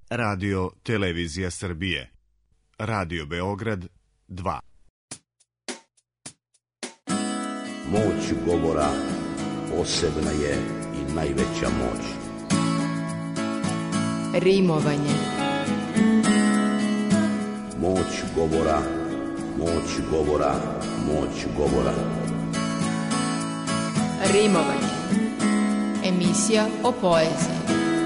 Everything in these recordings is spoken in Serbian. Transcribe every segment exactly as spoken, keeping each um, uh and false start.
Radio Televizija Srbije. Radio Beograd dva. Moć govora posebna je i najveća moć. Rimovanje. Moć govora, moć govora, moć govora. Rimovanje. Emisija o poeziji.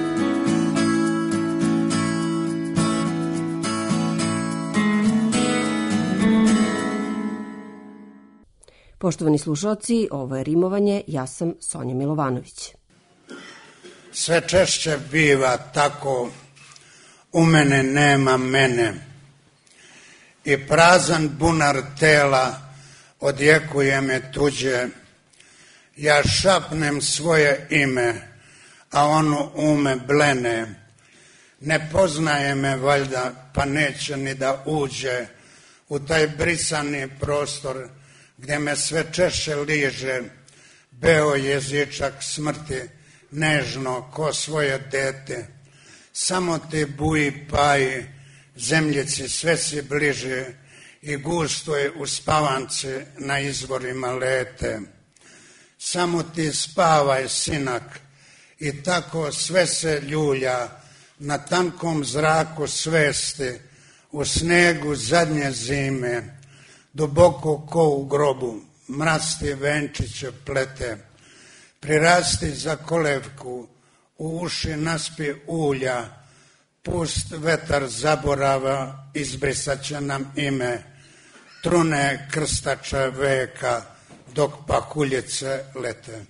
Poštovani slušalci, ovo je Rimovanje, ja sam Sonja Milovanović. Sve češće biva tako, u mene nema mene, i prazan bunar tela odjekuje me tuđe. Ja šapnem svoje ime, a ono ume blene. Ne poznaje me valjda, pa neće ni da uđe u taj brisani prostor gdje me sve češće liže beo jezičak smrti, nežno ko svoje dete. Samo te buji paji, zemljici sve si bliže i gusto je u spavanci na izvorima lete. Samo ti spavaj, sinak, i tako sve se ljulja na tankom zraku svesti, u snegu zadnje zime, duboko ko u grobu, mrasti venčiće plete. Prirasti za kolevku, u uši naspi ulja, pust vetar zaborava, izbrisat će nam ime, trune krstača veka, dok pakuljice lete.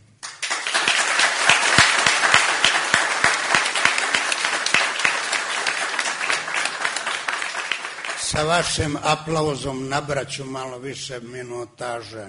Sa vašim aplauzom nabraću malo više minutaže.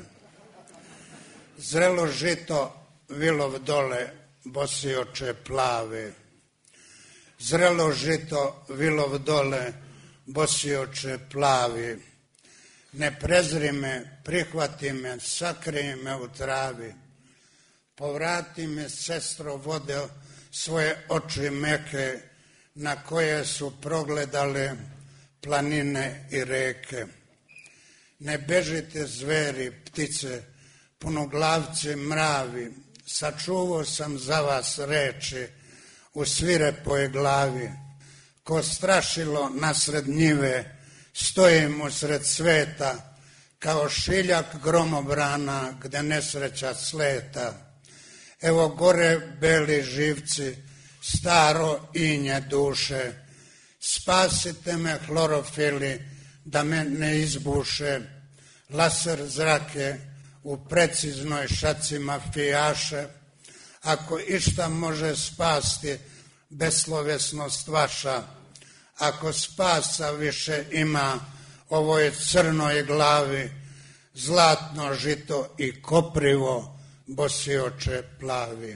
Zrelo žito, vilov dole, bosi oče plave. Zrelo žito, vilov dole, bosi oče plavi. Ne prezri me, prihvati me, sakrij me u travi. Povrati me, sestro, vode svoje oči meke, na koje su progledale planine i reke. Ne bežite zveri, ptice, punoglavci, mravi, sačuvao sam za vas reči u svirepoj glavi. Ko strašilo nasred njive, stojim usred sveta, kao šiljak gromobrana gde nesreća sleta. Evo gore beli živci, staro inje duše, spasite me hlorofili da me ne izbuše, laser zrake u preciznoj šaci mafijaše. Ako išta može spasti beslovesnost vaša, ako spasa više ima ovoj crnoj glavi, zlatno žito i koprivo, bosi oče plavi.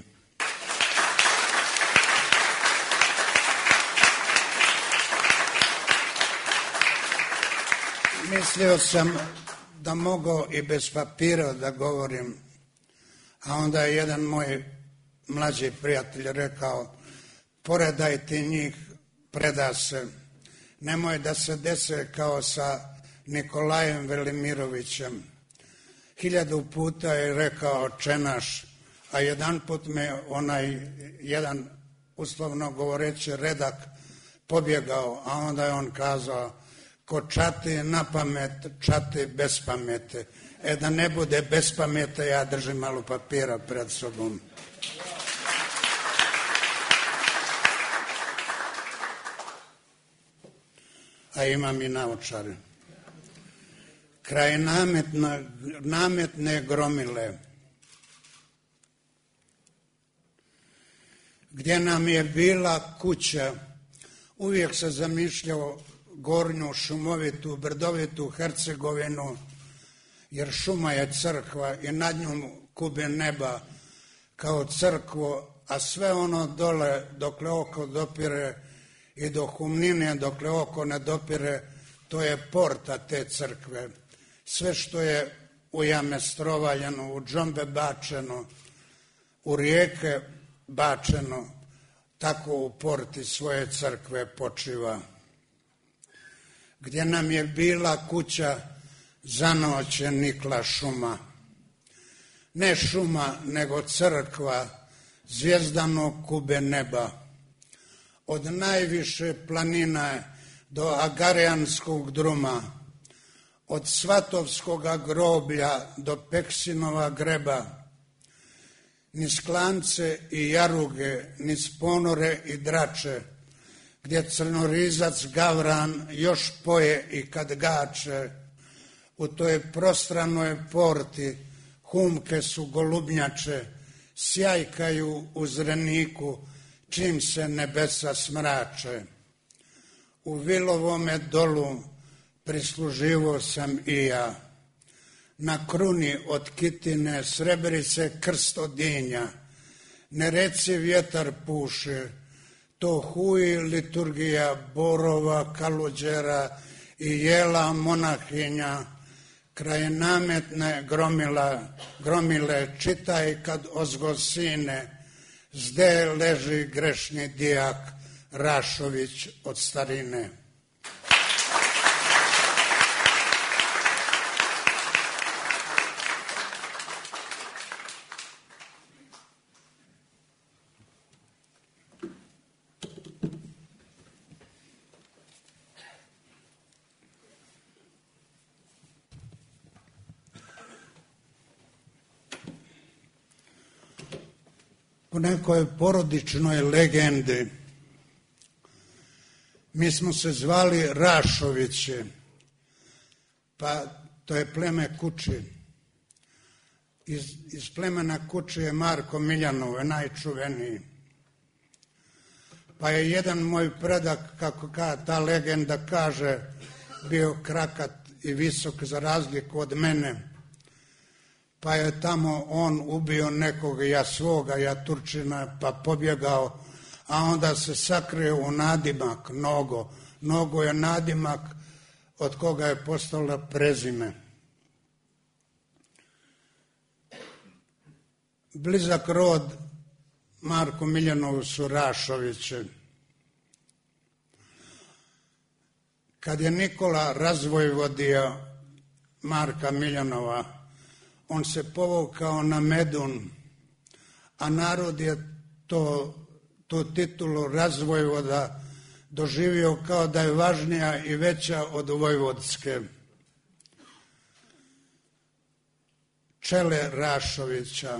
Mislio sam da mogu i bez papira da govorim, a onda je jedan moj mlađi prijatelj rekao, poredaj ti njih, preda se, nemoj da se dese kao sa Nikolajem Velimirovićem. Hiljadu puta je rekao čenaš, a jedan put me onaj jedan, uslovno govoreći, redak pobjegao, a onda je on kazao, ko čati na pamet, čati bez pamete. E da ne bude bez pamete, ja držim malo papira pred sobom. A imam i naočare. Kraj nametna, nametne gromile, gdje nam je bila kuća, uvijek se zamišljao gornju, šumovitu, brdovitu Hercegovinu, jer šuma je crkva i nad njom kube neba kao crkvo, a sve ono dole dokle oko dopire i do Humnine dokle oko ne dopire, to je porta te crkve. Sve što je u jame strovaljeno, u džombe bačeno, u rijeke bačeno, tako u porti svoje crkve počiva. Gdje nam je bila kuća, za noć je nikla šuma. Ne šuma, nego crkva, zvjezdanog kube neba. Od najviše planine do Agarijanskog druma, od Svatovskoga groblja do Peksinova greba, niz Klance i Jaruge, niz Ponore i Drače, gdje crnorizac Gavran još poje i kad gače, u toj prostranoj porti humke su golubnjače, sjajkaju u zreniku čim se nebesa smrače. U Vilovome dolu prisluživo sam i ja, na kruni od kitine srebrice krst odinja, ne reci vjetar puše, to huji liturgija borova, kaluđera i jela monahinja, kraj nametne gromila, gromile čitaj kad ozgo sine, zde leži grešni dijak Rašović od starine. U nekoj porodičnoj legendi mi smo se zvali Rašovići, pa to je pleme Kuči. Iz, iz plemena Kuči je Marko Miljanov, najčuveniji. Pa je jedan moj predak, kako ka, ta legenda kaže, bio krakat i visok za razliku od mene. Pa je tamo on ubio nekog ja svoga, ja Turčina, pa pobjegao, a onda se sakrio u nadimak Nogo. Nogo je nadimak od koga je postalo prezime. Blizak rod Marku Miljanovu su Rašovići. Kad je Nikola razvojvodio Marka Miljanova, on se povukao na Medun, a narod je to, tu titulu razvojvoda doživio kao da je važnija i veća od vojvodske. Čele Rašovića.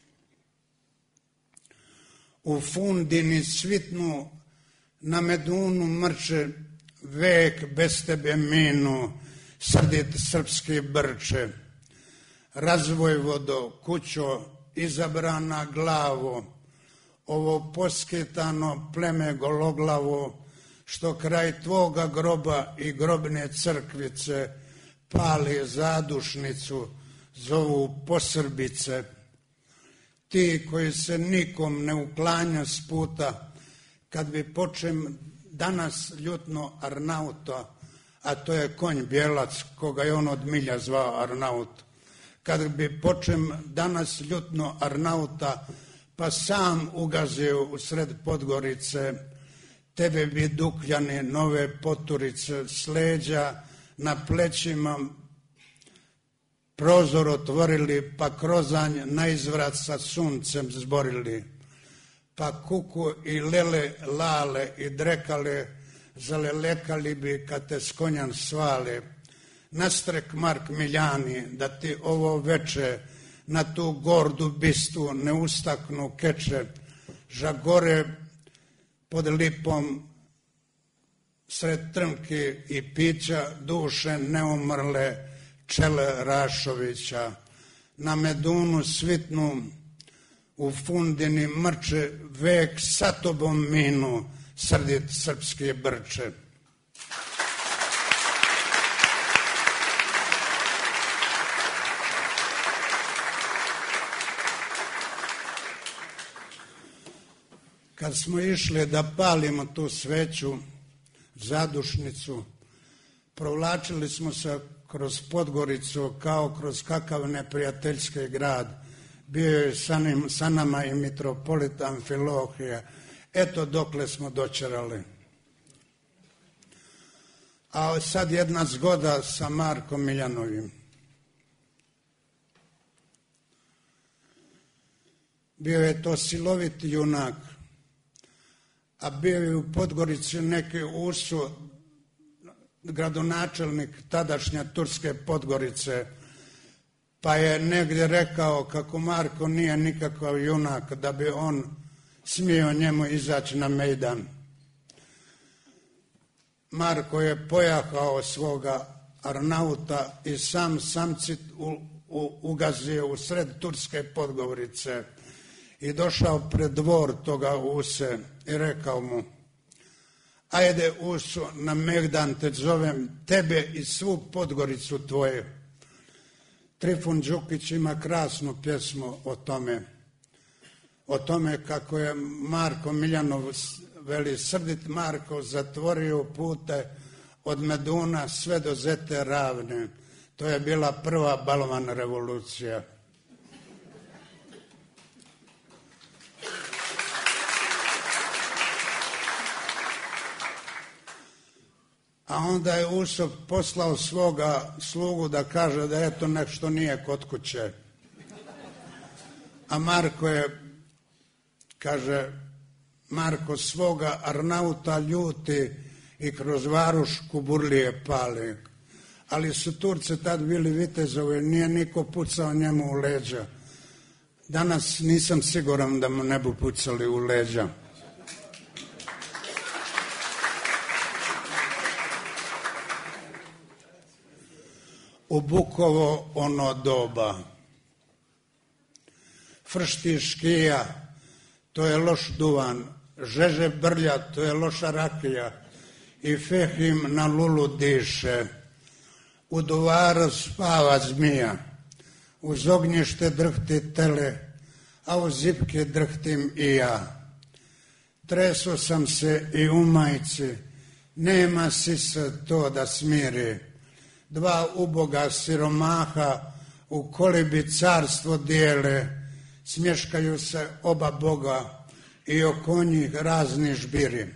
U Fundini svitnu, na Medunu mrče, vek bez tebe minu, srdit srpski brče. Razvojvodo, kućo, izabrana glavo, ovo poskitano pleme gologlavo, što kraj tvoga groba i grobne crkvice pali zadušnicu, zovu posrbice. Ti koji se nikom ne uklanja s puta, kad bi počem danas ljutno Arnauta, a to je konj bijelac, koga je on od milja zvao Arnaut, kad bi počem danas ljutno Arnauta, pa sam ugazio u sred Podgorice, tebe bi Dukljani nove poturice s leđa na plećima prozor otvorili, pa krozanj na izvrat sa suncem zborili, pa kuku i lele, lale i drekale, zalelekali bi kad te s konjan svale. Nastrek Mark Miljani, da ti ovo veče na tu gordu bistu ne ustaknu keče, žagore pod lipom sred trnki i pića duše neumrle čele Rašovića. Na Medunu svitnu, u Fundini mrče, vek sa tobom minu, srdit srpski brče. Kad smo išli da palimo tu sveću, zadušnicu, provlačili smo se kroz Podgoricu kao kroz kakav neprijateljski grad. Bio je sa, nim, sa nama i mitropolit Amfilohije. Eto dokle smo dočerali. A sad jedna zgoda sa Markom Miljanovim. Bio je to silovit junak, a bio je u Podgorici neki Usu, gradonačelnik tadašnje Turske Podgorice, pa je negdje rekao kako Marko nije nikakav junak, da bi on smio njemu izaći na mejdan. Marko je pojahao svoga Arnauta i sam samcit u, u, ugazio u sred Turske Podgorice i došao pred dvor toga Use i rekao mu: ajde Usu, na megdan te zovem, tebe i svu Podgoricu tvoje. Trifun Đukić ima krasnu pjesmu o tome, o tome kako je Marko Miljanov, veli, srdit Marko, zatvorio pute od Meduna sve do Zete ravne. To je bila prva balvan revolucija. A onda je Usop poslao svoga slugu da kaže da eto nešto nije kod kuće. A Marko je, kaže, Marko svoga Arnauta ljuti i kroz Varuš kuburlije pali. Ali su Turci tad bili vitezovi, nije niko pucao njemu u leđa. Danas nisam siguran da mu ne bu pucali u leđa. U Bukovo ono doba. Fršti škija, to je loš duvan, žeže brlja, to je loša rakija, i Fehim na lulu diše. U duvaru spava zmija, uz ognjište drhti tele, a u zipke drhtim i ja. Treso sam se i u majci, nema sisa to da smiri. Dva uboga siromaha u kolibi carstvo dijele, smješkaju se oba boga i oko njih razni žbiri.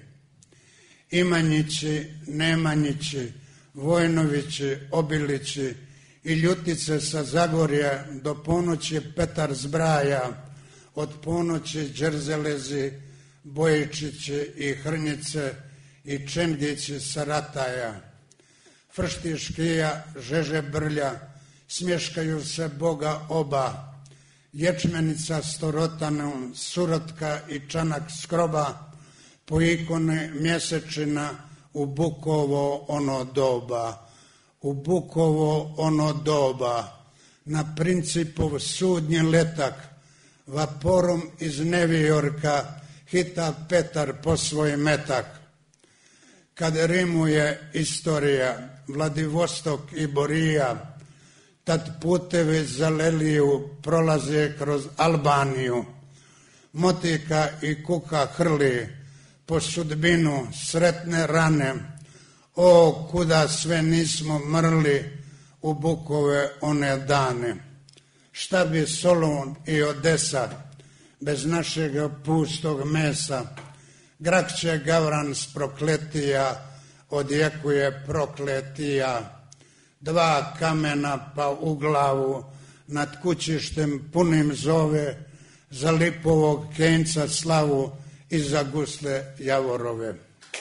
Imanjići, Nemanjići, Vojnovići, Obilići i Ljutice sa Zagorja do ponoći Petar zbraja, od ponoći Đerzelezi, Bojičići i Hrnjice i Čengići sa Rataja. Fršti škija, žeže brlja, smješkaju se boga oba, ječmenica storotanom, surotka i čanak skroba, po ikone mjesečina u Bukovo ono doba. U Bukovo ono doba, na principov sudnji letak, vaporom iz Nevijorka hita Petar po svoj metak. Kad rimuje istorija, Vladivostok i Borija, tad putevi za Leliju prolaze kroz Albaniju. Motika i kuka hrli po sudbinu sretne rane. O, kuda sve nismo mrli u Bukove one dane. Šta bi Solun i Odesa bez našeg pustog mesa? Grakće Gavran s prokletija odjekuje prokletija. Dva kamena pa u glavu nad kućištem punim zove, za lipovog kenca slavu i za gusle javorove.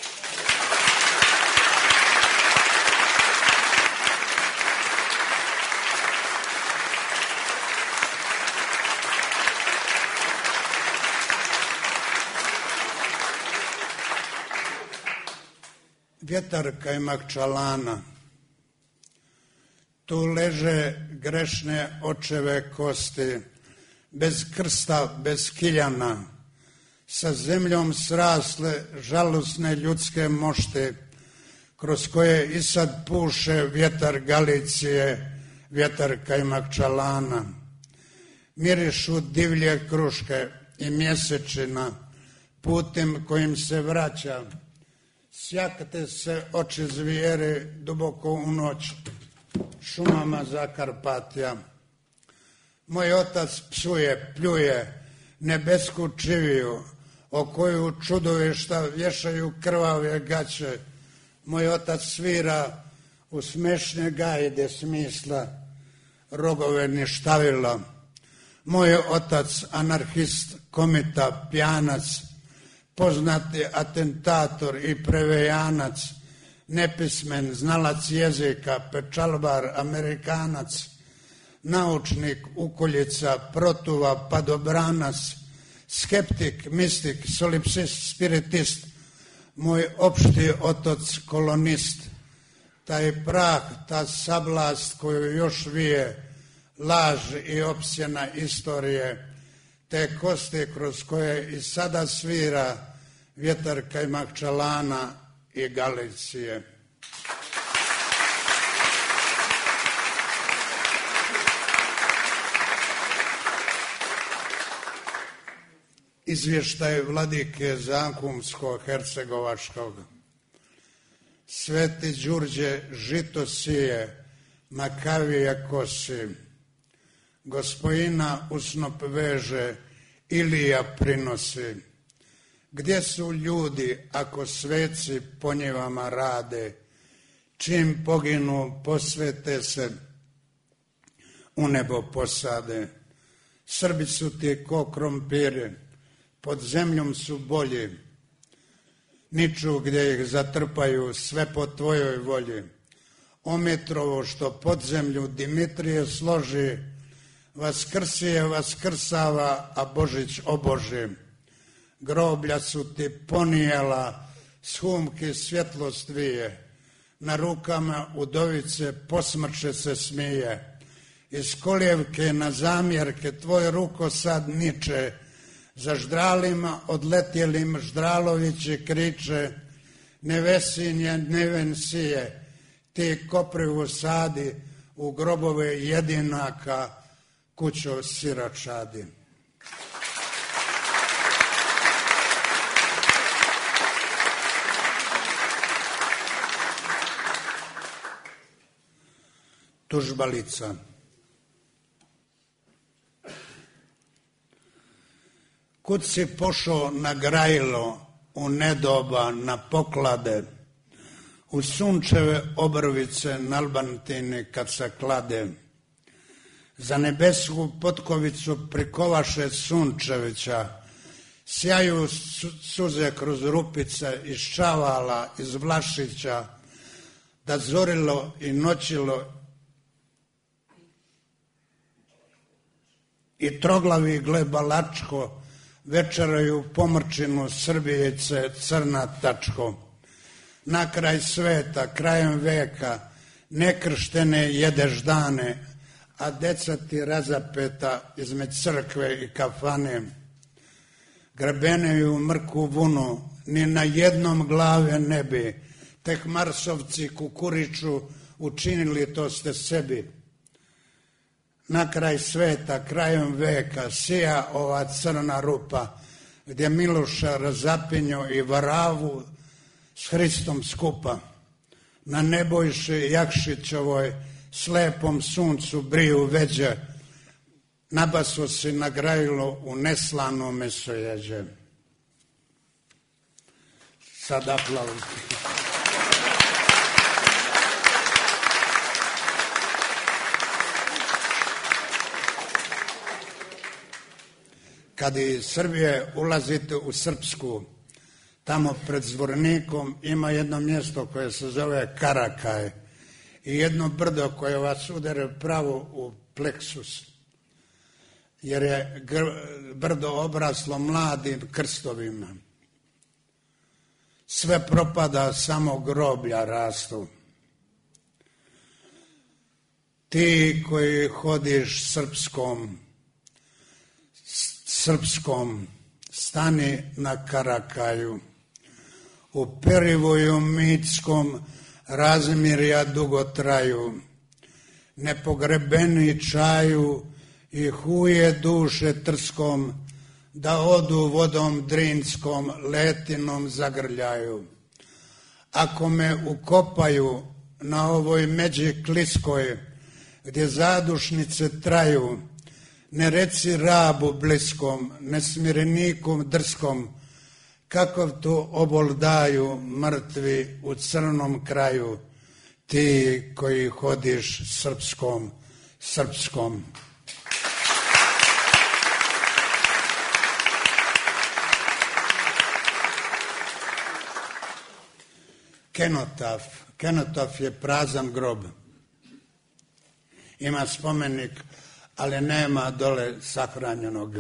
Vjetar kajmak čalana, tu leže grešne očeve kosti, bez krsta, bez kiljana, sa zemljom srasle žalosne ljudske mošti, kroz koje i sad puše vjetar Galicije, vjetar kajmak čalana. Mirišu divlje kruške i mjesečina, putem kojim se vraća, sjakate se oči zvijere duboko u noć, šumama Zakarpatja. Moj otac psuje, pljuje nebesku čiviju, o koju čudove šta vješaju krvave gaće. Moj otac svira u smešne gajde smisla, rogove ništavila. Moj otac anarhist, komita, pjanac, poznati atentator i prevejanac, nepismen, znalac jezika, pečalbar, Amerikanac, naučnik, ukoljica, protuva, padobranac, skeptik, mistik, solipsist, spiritist, moj opšti otac kolonist, taj prah, ta sablast koju još vije, laž i opsjena istorije, te kosti kroz koje i sada svira vjetar Kajmakčalana i Galicije. Izvještaj vladike Zankumsko-Hercegovačkog. Sveti Đurđe žito sije, makavija kosi, Gospojina u snop veže, Ilija prinosi. Gdje su ljudi ako sveci po njivama rade, čim poginu posvete se, u nebo posade. Srbi su ti ko krompiri, pod zemljom su bolji, niču gdje ih zatrpaju, sve po tvojoj volji. Ometrovo što pod zemlju Dimitrije složi, Vaskrsije vaskrsava, a Božić oboži. Groblja su ti ponijela, s humki svjetlost vije, na rukama udovice posmrče se smije. Iz kolijevke na zamjerke tvoj ruko sad niče, za ždralima odletjelim Ždralovići kriče, nevesinje neven sije, ti koprivu sadi, u grobove jedinaka, kućo siračadi. Tužbalica. Kud si pošao na grajilo, u nedoba, na poklade, u sunčeve obrvice na Albantini kad se klade, za nebesku potkovicu prikovaše Sunčevića, sjaju suze kroz rupice iz Čavala, iz Vlašića, da zorilo i noćilo i troglavi glebalačko večeraju pomrčinu Srbijice crna tačko. Na kraj sveta, krajem veka, nekrštene jedeš dane, a deca ti razapeta između crkve i kafane. Grebeneju mrku vunu, ni na jednom glave ne bi, tek Marsovci kukuriču učinili to ste sebi. Na kraj sveta, krajem veka, sija ova crna rupa, gdje Miloša razapinjo i Varavu s Hristom skupa. Na Nebojši Jakšićovoj slepom suncu briju veđe, nabaso si na grajilo u neslano mesojeđe. Sad aplauz. Kad iz Srbije ulazite u Srpsku, tamo pred Zvornikom ima jedno mjesto koje se zove Karakaj i jedno brdo koje vas udere pravo u pleksus, jer je brdo obraslo mladim krstovima. Sve propada, samo groblja rastu. Ti koji hodiš srpskom, srpskom, stani na Karakaju. U perivoju mitskom razmirja dugo traju, nepogrebeni čaju i huje duše trskom, da odu vodom drinskom, letinom zagrljaju. Ako me ukopaju na ovoj međi kliskoj, gdje zadušnice traju, ne reci rabu bliskom, ne smirenikom drskom, Kakav tu obol daju mrtvi u crnom kraju, ti koji hodiš srpskom, srpskom. Kenotaf. Kenotaf je prazan grob. Ima spomenik, ali nema dole sahranjenog.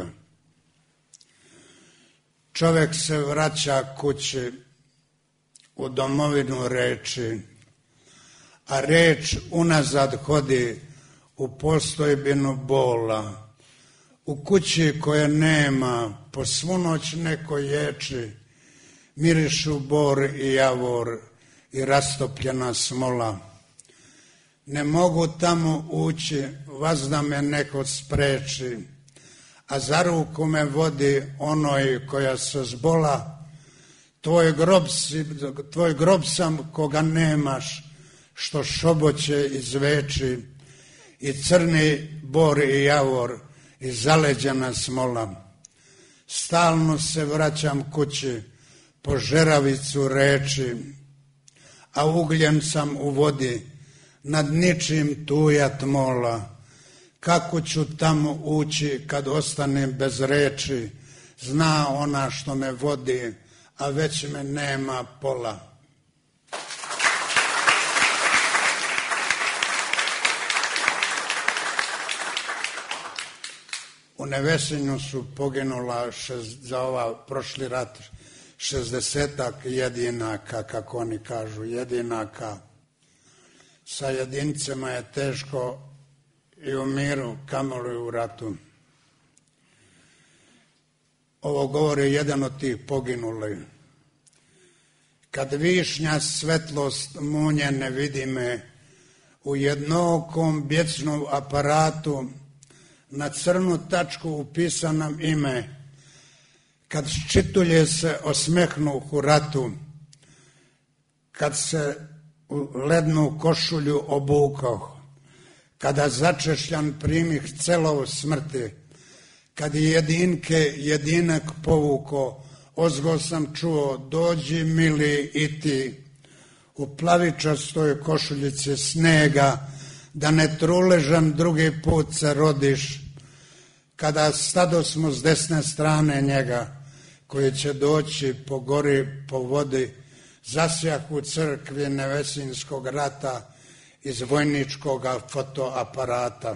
Čovjek se vraća kući u domovinu reči, a reč unazad hodi u postojbinu bola. U kući koje nema, po svu noć neko ječi, mirišu bor i javor i rastopljena smola. Ne mogu tamo ući, vazda me neko spreči, a za ruku me vodi onoj koja se zbola. Tvoj grob, si, tvoj grob sam koga nemaš, što šoboće iz veči, i crni bor i javor i zaleđena smola. Stalno se vraćam kući po žeravicu reči, a ugljen sam u vodi, nad ničim tujat mola. Kako ću tamo ući kad ostanem bez reči, zna ona što me vodi, a već me nema pola. U Nevesinju su poginula šest, za ova prošli rat šezdesetak jedinaka, kako oni kažu, jedinaka. Sa jedincima je teško i u miru, kamoli u ratu. Ovo govori jedan od tih poginulih. Kad višnja svetlost munje ne vidi me, u jednokom bjecnom aparatu na crnu tačku upisanom ime, kad ščitulje se osmehnu u ratu, kad se u lednu košulju obukao, kada začešljan primih celov smrti, kad jedinke jedinak povuko, ozgo sam čuo, dođi mili i ti, u plavičastoj košuljici snega, da ne truležan drugi put se rodiš, kada stado smo s desne strane njega, koji će doći po gori, po vodi, zasjah u crkvi Nevesinskog rata iz vojničkog fotoaparata.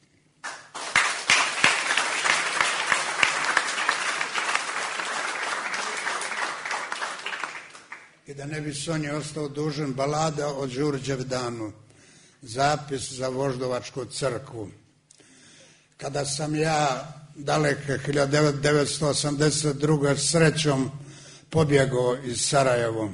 I da ne bi Sonji ostao dužan, balada o Đurđevdanu, zapis za Voždovačku crkvu. Kada sam ja daleke hiljadu devetsto osamdeset druge srećom pobjegao iz Sarajevo,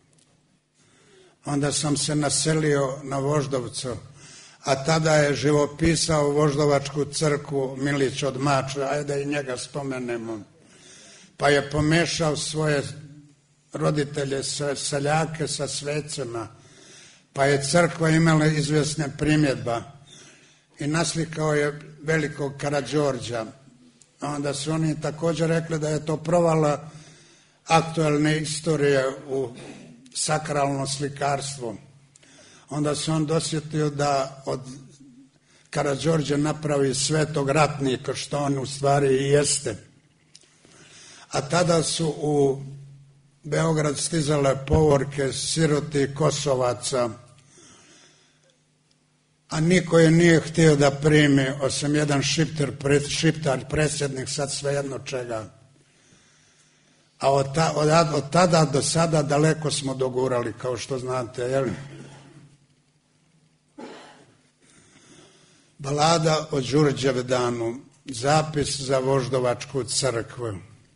onda sam se naselio na Voždovcu, a tada je živopisao Voždovačku crkvu Milić od Mača, ajde i njega spomenemo, pa je pomešao svoje roditelje, seljake sa svecima, pa je crkva imala izvjesne primjedba i naslikao je velikog Karađorđa. Onda su oni također rekli da je to provala aktualne istorije u sakralno slikarstvo. Onda se on dosjetio da od Karađorđa napravi svetog ratnika, što on u stvari i jeste. A tada su u Beograd stizale povorke siroti Kosovaca, a niko je nije htio da primi, osim jedan šiptar, šiptar predsjednik, sad svejedno čega. A od, ta, od, od tada do sada daleko smo dogurali, kao što znate, jel? Balada o Đurđevdanu, zapis za Voždovačku crkvu.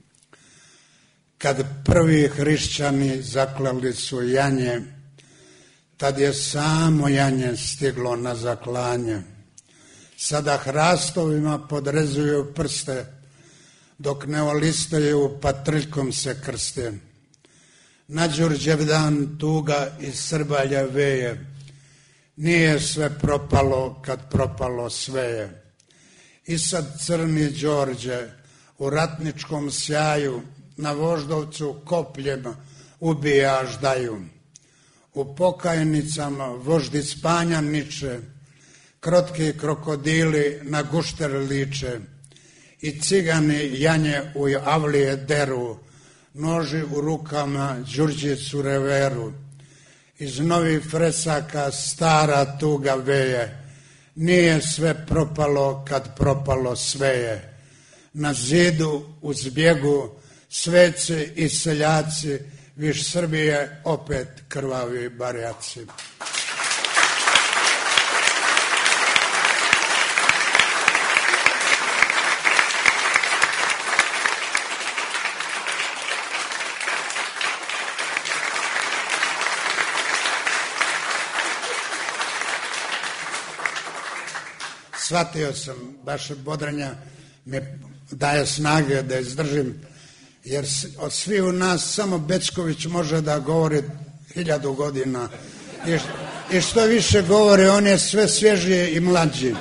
Kad prvi hrišćani zaklali su janje, tad je samo janje stiglo na zaklanje. Sada hrastovima podrezuju prste, dok ne olistaju patriljkom se krste. Na Đurđevdan tuga iz Srbalja veje, nije sve propalo kad propalo sve je. I sad crni Đorđe u ratničkom sjaju na Voždovcu kopljem ubijaš daju. U pokajnicama voždi spanja niče, krotki krokodili na gušter liče i cigani janje u avlije deru, noži u rukama đurđicu reveru. Iz novih fresaka stara tuga veje, nije sve propalo kad propalo sve je. Na zidu u zbjegu sveci i seljaci, viš Srbije opet krvavi barjaci. Shvatio sam, vaše bodranja mi daje snage da izdržim, jer od svih u nas samo Bečković može da govori hiljadu godina. I, i što više govori, on je sve svježiji i mlađi.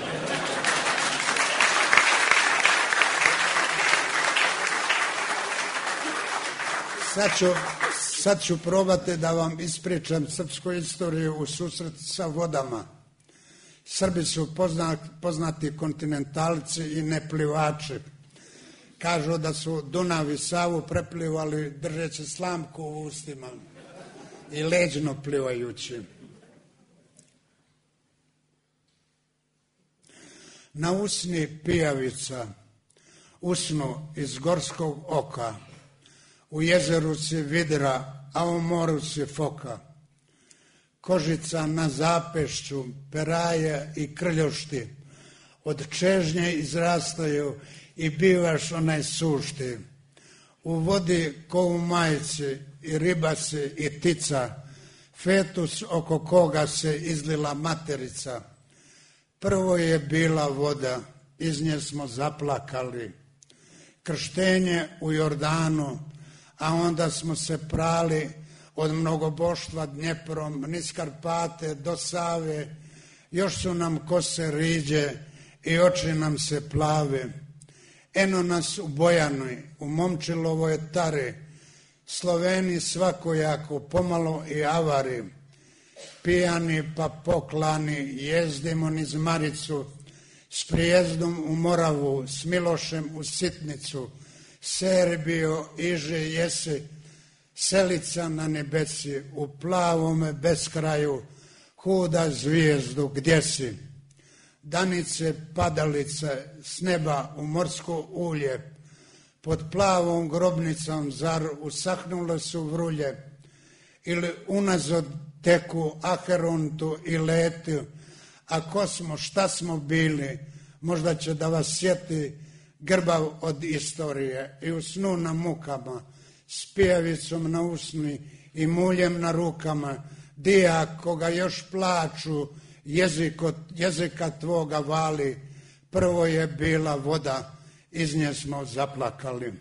Sad ću, sad ću probati da vam ispričam srpsku istoriju u susret sa vodama. Srbi su poznati kontinentalci i neplivači. Kažu da su Dunav i Savu preplivali držeći slamku u ustima i leđno plivajući. Na usni pijavica, usnu iz gorskog oka, u jezeru si vidra, a u moru si foka. Kožica na zapešću, peraje i krljošti, od čežnje izrastaju i bivaš onaj sušti. U vodi ko u majici i riba si i tica, fetus oko koga se izlila materica. Prvo je bila voda, iz nje smo zaplakali. Krštenje u Jordanu, a onda smo se prali od mnogoboštva Dnjeprom, niz Karpate do Save. Još su nam kose riđe i oči nam se plave. Eno nas u Bojanoj, u Momčilovoj tari, Sloveni svakojako, pomalo i avari. Pijani pa poklani, jezdimo niz Maricu, s prijezdom u Moravu, s Milošem u Sitnicu, Serbio, Iže, Jesi, Selica na nebesi, u plavome beskraju, kuda zvijezdu, gdje si? Danice, padalice, s neba u morsko ulje, pod plavom grobnicom zar usahnule su vrulje, ili unazad teku Aherontu i letu, a ko smo, šta smo bili, možda će da vas sjeti grbav od istorije i u snu na mukama, s pijavicom na usni i muljem na rukama, dija koga još plaču, jezik od jezika tvoga vali, prvo je bila voda, iz nje smo zaplakali.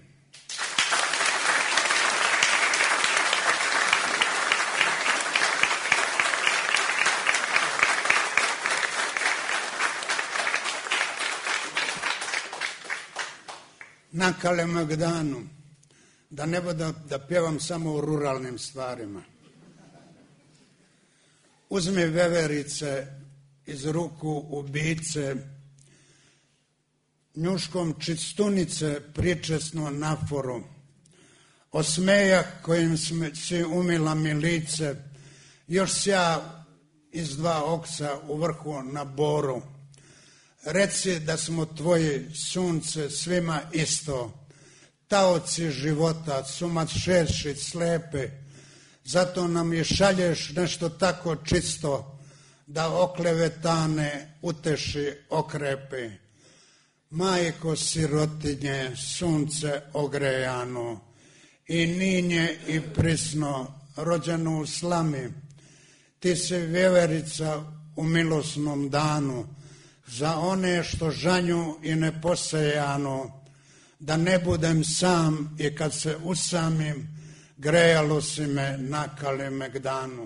Na Kalemegdanu, da ne bude da pjevam samo o ruralnim stvarima. Uzmi veverice iz ruku ubice, njuškom čistunice pričesno naforu, osmejak kojim si umila mi lice, još sja iz dva oksa u vrhu na boru. Reci da smo tvoji sunce svima isto, taoci života, sumašeši, slepe, zato nam je šalješ nešto tako čisto, da oklevetane uteši okrepi. Majko sirotinje, sunce ogrejano, i ninje i prisno, rođeno u slami, ti si vjeverica u milosnom danu, za one što žanju i neposejano, da ne budem sam i kad se usamim, grejalo si me na Kalemegdanu.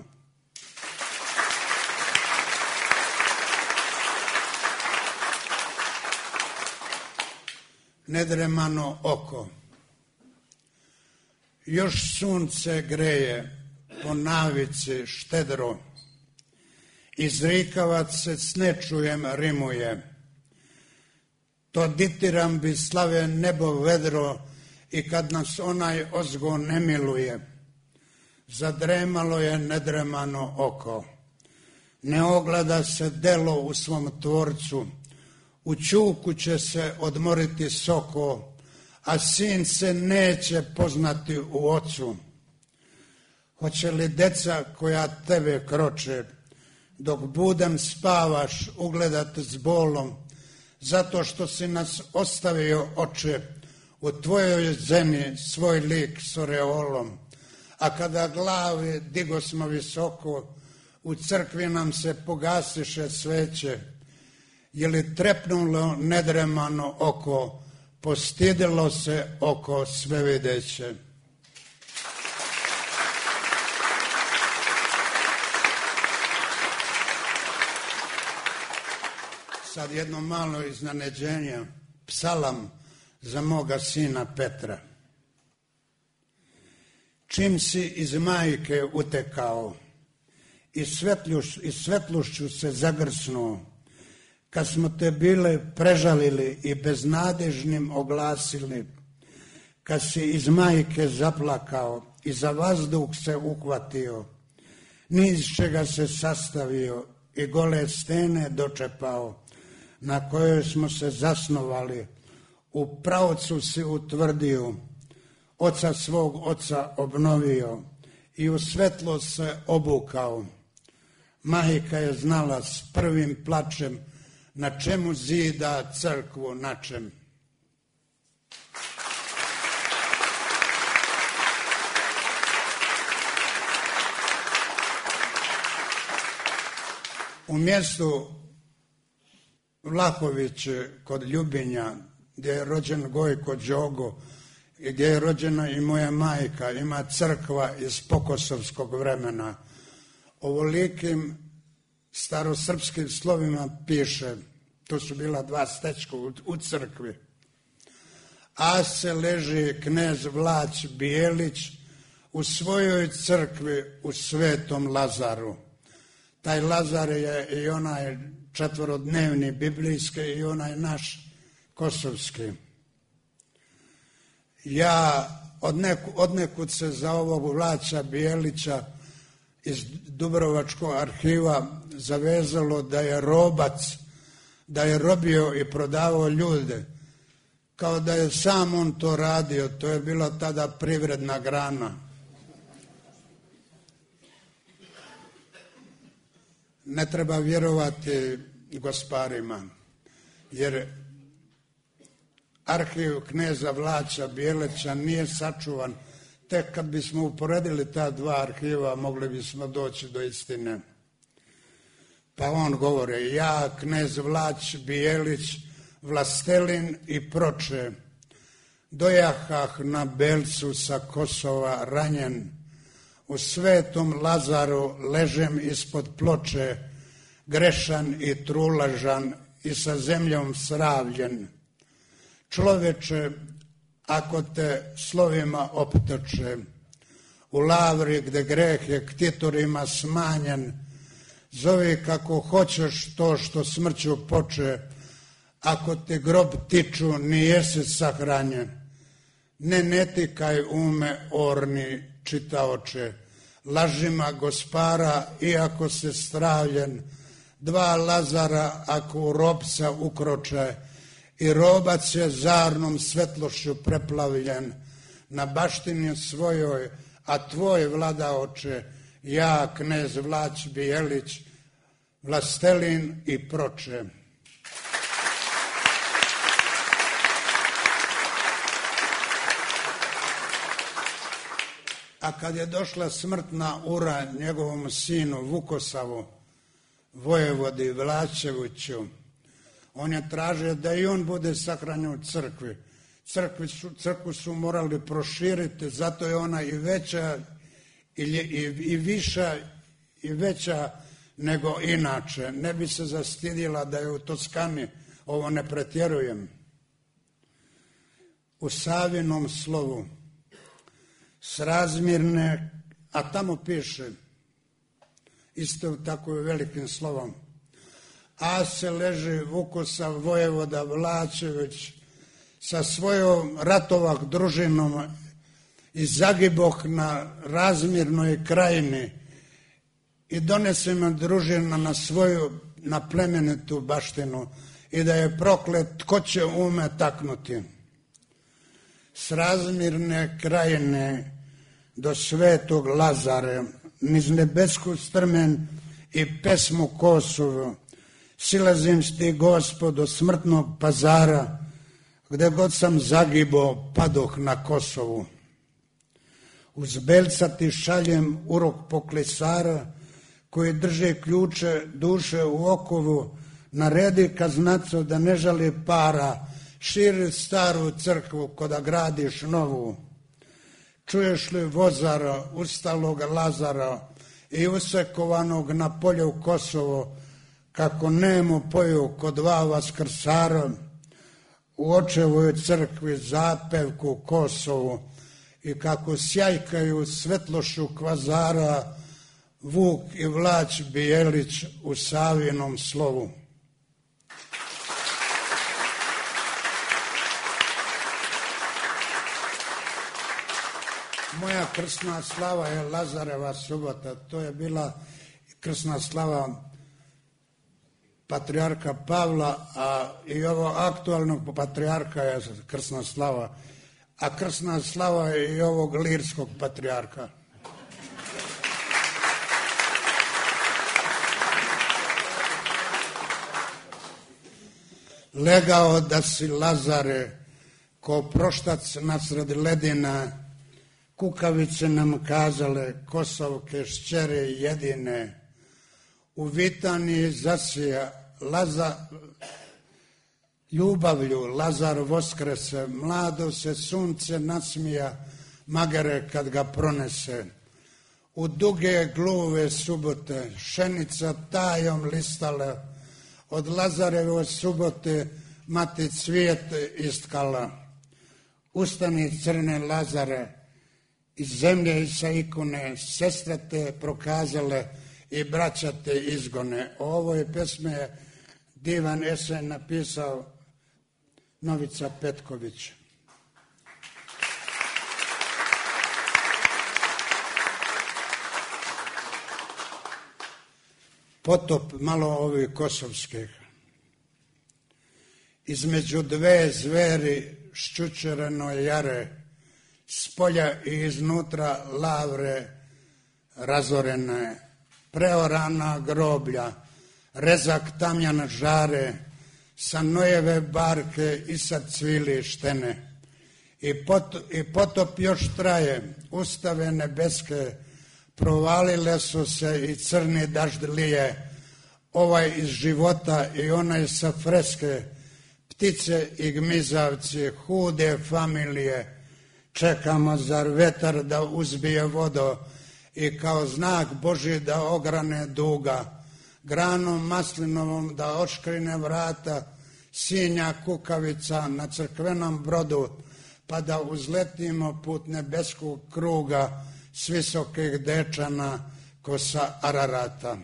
Nedremano oko. Još sunce greje po navici štedro, izrikavac se s nečujem rimuje. To ditiram bi slave nebo vedro i kad nas onaj ozgo ne miluje. Zadremalo je nedremano oko, ne ogleda se delo u svom tvorcu, u ćuku će se odmoriti soko, a sin se neće poznati u ocu. Hoće li deca koja tebe kroče, dok budem spavaš ugledat s bolom, zato što si nas ostavio, oče, u tvojoj zemlji svoj lik s oreolom. A kada glavi digo smo visoko, u crkvi nam se pogasiše sveće, je li trepnulo nedremano oko, postidilo se oko sve videće. Sad jedno malo iznenađenje, psalam za moga sina Petra. Čim si iz majke utekao i svetluš, i svetlušću se zagrsnuo, kad smo te bile prežalili i beznadežnim oglasili, kad si iz majke zaplakao i za vazduh se uhvatio, niz čega se sastavio i gole stene dočepao, na kojoj smo se zasnovali, u pravcu si utvrdio, oca svog oca obnovio i u svetlo se obukao. Majka je znala s prvim plačem na čemu zida crkvu načem. U mjestu Vlahović kod Ljubinja, gdje je rođen Gojko Đogo i gdje je rođena i moja majka, ima crkva iz pokosovskog vremena. Ovolikim starosrpskim slovima piše, to su bila dva stečka u crkvi. A se leži knez Vlać Bijelić u svojoj crkvi u Svetom Lazaru. Taj Lazar je i onaj četvorodnevni biblijski i onaj naš kosovski. Ja odneku, odnekud se za ovog Vlaća Bijelića iz Dubrovačkog arhiva zavezalo da je robac, da je robio i prodavao ljude, kao da je sam on to radio, to je bila tada privredna grana. Ne treba vjerovati gosparima, jer arhiv kneza Vlaća Bijelića nije sačuvan. Tek kad bismo uporedili ta dva arhiva, mogli bismo doći do istine. Pa on govori, ja, knez Vlać Bijelić, vlastelin i proče, dojahah na Belcu sa Kosova ranjen, u Svetom Lazaru ležem ispod ploče, grešan i trulažan i sa zemljom sravljen. Čoveče, ako te slovima optoče, u lavri gde greh je ktitorima smanjen, zovi kako hoćeš to što smrću poče, ako te grob tiču, nijesi sahranjen. Ne netikaj ume orni čitaoče, lažima gospara, iako se stravljen, dva Lazara ako u robca ukroče, i robac je zarnom svetlošću preplavljen, na baštini svojoj, a tvoj vladaoče, ja, knez Vlać Bijelić, vlastelin i proče. A kad je došla smrtna ura njegovom sinu Vukosavu, vojevodi Vlačeviću, on je tražio da i on bude sahranjen u crkvi. Crkvi su, crkvu su morali proširiti, zato je ona i veća i, i, i viša i veća nego inače. Ne bi se zastidila da je u Toskani, ovo ne pretjerujem. U Savinom slovu srazmjerne, a tamo piše, isto tako velikim slovom, a se leži Vukosav vojvoda Vlačević sa svojom ratovak družinom i zagiboh na razmirnoj krajini i donese me družina na svoju, na plemenitu baštinu i da je proklet, tko će ume taknuti. S razmirne krajine do svetog Lazare, niz nebesku strmen i pesmu Kosovu, silazim s ti, Gospod, do smrtnog pazara, gde god sam zagibo, padoh na Kosovu. Uz belca ti šaljem urok poklesara, koji drže ključe duše u okovu, naredi kaznaco da ne žali para, širi staru crkvu ko da gradiš novu. Čuješ li vozara, ustalog Lazara i usekovanog na polju Kosovo, kako nemo poju kod dva vaskrsara, u očevoj crkvi zapevku Kosovu i kako sjajkaju svetlošu kvazara Vuk i Vlač Bijelić u Savinom slovu. Moja krsna slava je Lazareva subota, to je bila krsna slava patrijarha Pavla, a i ovo aktualnog patrijarha je krsna slava, a krsna slava je i ovog lirskog patrijarha. Legao da si, Lazare, ko proštac nasred ledina, kukavice nam kazale, Kosovke šćere jedine, u Vitaniji zasija Laza, ljubavlju Lazar voskrese, mlado se sunce nasmija, magare kad ga pronese. U duge gluve subote, šenica tajom listala, od Lazareve subote mati cvijet istkala. Ustani, crne Lazare, iz zemlje i sa ikone, sestre te prokazale i braća te izgone. O ovoj pesme je divan esej napisao Novica Petković. Potop malo ovih kosovskih. Između dve zveri ščučereno jare, s polja i iznutra lavre razorene, preorana groblja, rezak tamjan žare, sa Nojeve barke i sa cvili štene. I, pot, i potop još traje, ustave nebeske, provalile su se i crni dažd lije, ovaj iz života i onaj sa freske, ptice i gmizavci, hude familije, čekamo zar vetar da uzbije vodo i kao znak Božji da ograne duga, granom maslinovom da oškrine vrata, sinja kukavica na crkvenom brodu, pa da uzletimo put nebeskog kruga s visokih dečana ko sa Ararata.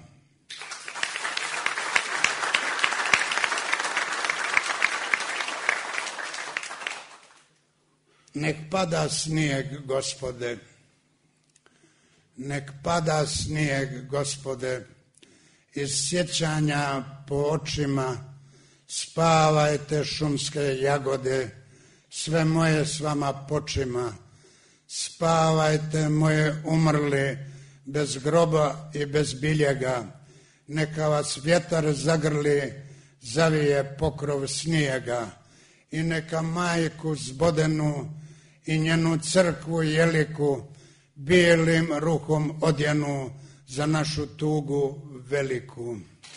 Nek pada snijeg, Gospode, nek pada snijeg, Gospode, iz sjećanja po očima, spavajte šumske jagode, sve moje s vama počima, spavajte moje umrli, bez groba i bez biljega, neka vas vjetar zagrli, zavije pokrov snijega i neka majku zbodenu i njenu crkvu jeliku bijelim ruhom odjenu za našu tugu veliku.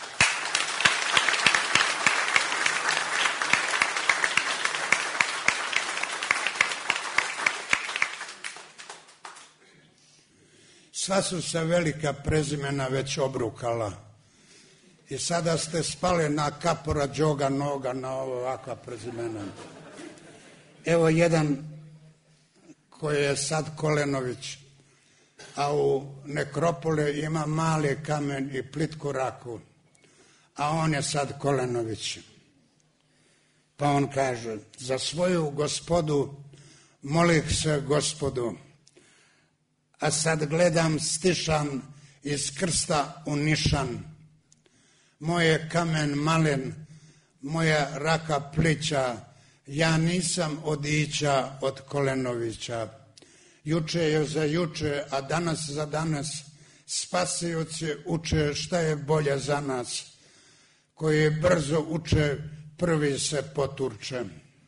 Sva su se velika prezimena već obrukala i sada ste spali na Kapora, Đoga, Noga, na ovakva prezimena. Evo jedan koji je sad Kolenović, a u nekropoli ima mali kamen i plitku raku, a on je sad Kolenović. Pa on kaže, za svoju gospodu molih se gospodu, a sad gledam stišan iz krsta u nišan. Moje kamen malen, moja raka plića, ja nisam odića od Kolenovića. Juče je za juče, a danas za danas, spasioci uče šta je bolje za nas, koji brzo uče, prvi se poturče.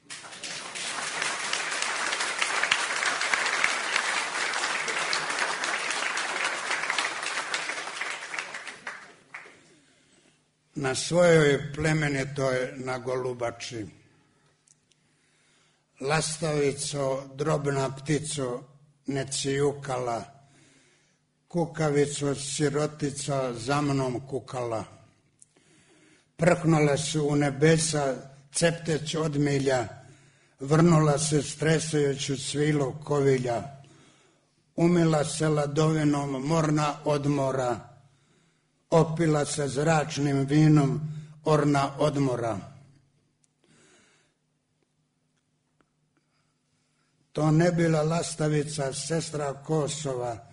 Na svojoj plemenitoj na Golubači, lastavico, drobna ptico, ne cijukala, kukavico, sirotica, za mnom kukala. Prhnula se u nebesa, cepteć od milja, vrnula se stresajuću svilu kovilja, umila se ladovinom morna odmora, opila se zračnim vinom orna odmora. To ne bila lastavica sestra Kosova,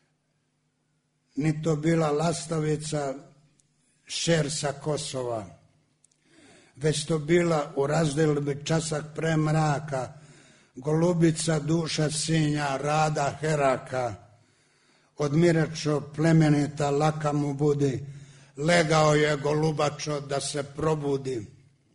ni to bila lastavica šer sa Kosova, već to bila u razdelbi časak pre mraka, golubica duša sinja Rada Heraka, odmiračo plemenita laka mu budi, legao je Golubačo da se probudi.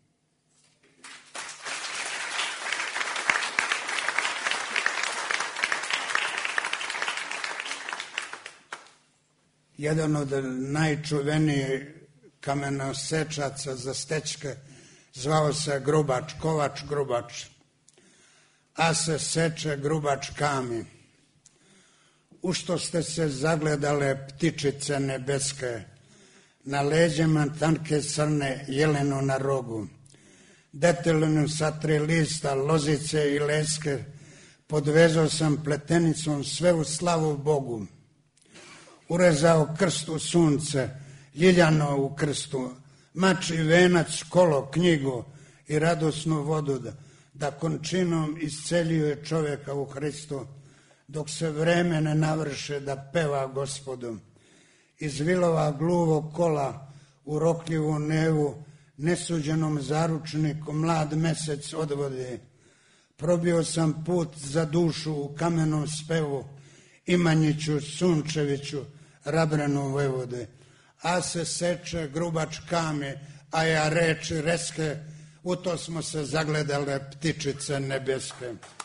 Jedan od najčuvenijih kamenosečaca za stečke zvao se Grubač, Kovač Grubač, a se seče Grubač kami. U što ste se zagledale ptičice nebeske, na leđima tanke crne, jelenu na rogu, detelinu sa tri lista, lozice i leske, podvezao sam pletenicom sve u slavu Bogu. Urezao krst u sunce, ljiljano u krstu, mač i venac, kolo, knjigu i radosnu vodu, da, da končinom isceljuje čovjeka u Hristu, dok se vreme ne navrše da peva Gospodu. Iz vilova gluvog kola u rokljivu nevu, nesuđenom zaručniku mlad mesec odvodi. Probio sam put za dušu u kamenom spevu, Imanjiću, Sunčeviću, Rabrenu Vojvode. A se seče Grubač kami, a ja reči reske, u to smo se zagledale ptičice nebeske.